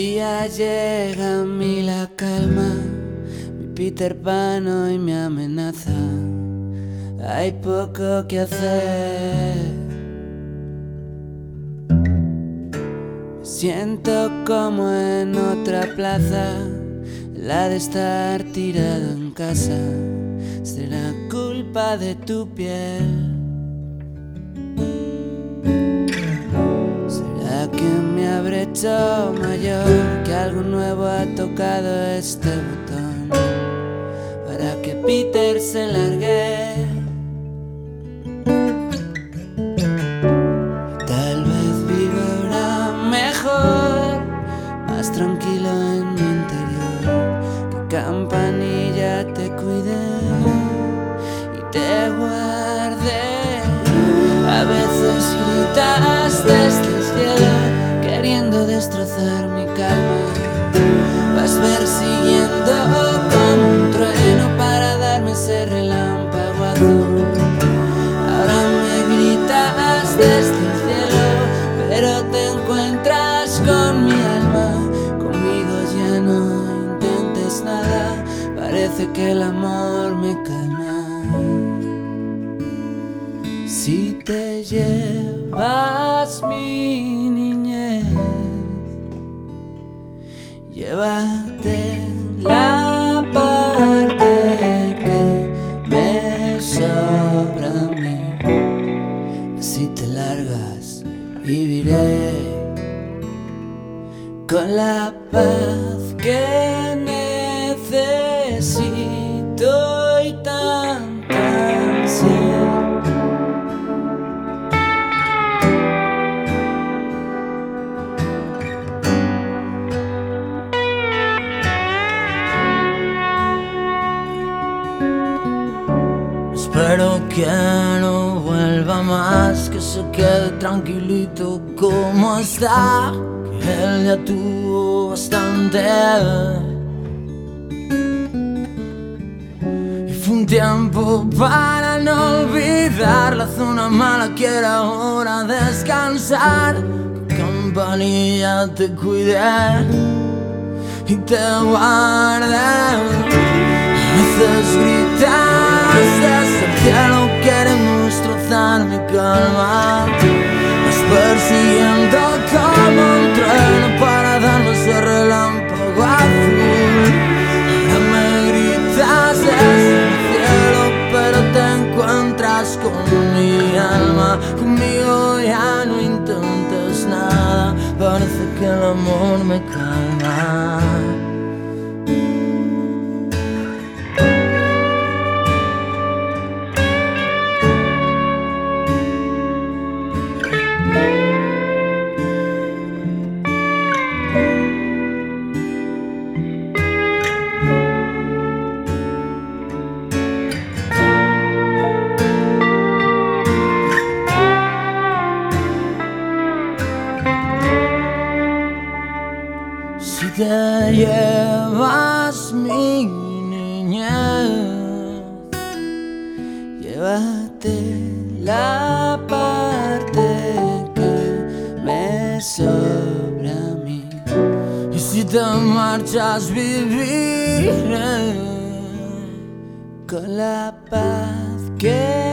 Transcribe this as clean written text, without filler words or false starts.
día llega a mí la calma, mi Peter Pan hoy me amenaza. Hay poco que hacer. Me siento como en otra plaza, la de estar tirado en casa. Será culpa de tu piel. ¿Será que me habré hecho mayor? Que algo nuevo ha tocado este botón para que Peter se largue. Tal vez vivirá mejor, más tranquilo en mi interior. Que Campanilla te cuide y te guarde. A veces gritas desde el cielo, queriendo destrozar mi calma. Vas persiguiendo como un trueno para darme ese relámpago azul. Ahora me gritas desde el cielo, pero te encuentras con mi alma. Conmigo ya no intentes nada, parece que el amor me calma. Si te llevas mi niñez, llévate la parte que me sobra a mí. Si te largas, viviré con la paz que necesito y tanta ansiedad. Espero que no vuelva más, que se quede tranquilito como está, que él ya tuvo bastante. Y fue un tiempo para no olvidar la zona mala, que era hora de descansar. Que Campanilla te cuide y te guarde. A veces gritas desde el cielo, queremos destrozar mi calma. Vas persiguiendo como un trueno para darme ese relámpago azul. Ahora me gritas desde el cielo, pero te encuentras con mi alma. Conmigo ya no intentes nada, parece que el amor me calma. Si te llevas mi niñez, llévate la parte que me sobra a mí. y si te marchas, viviré con la paz que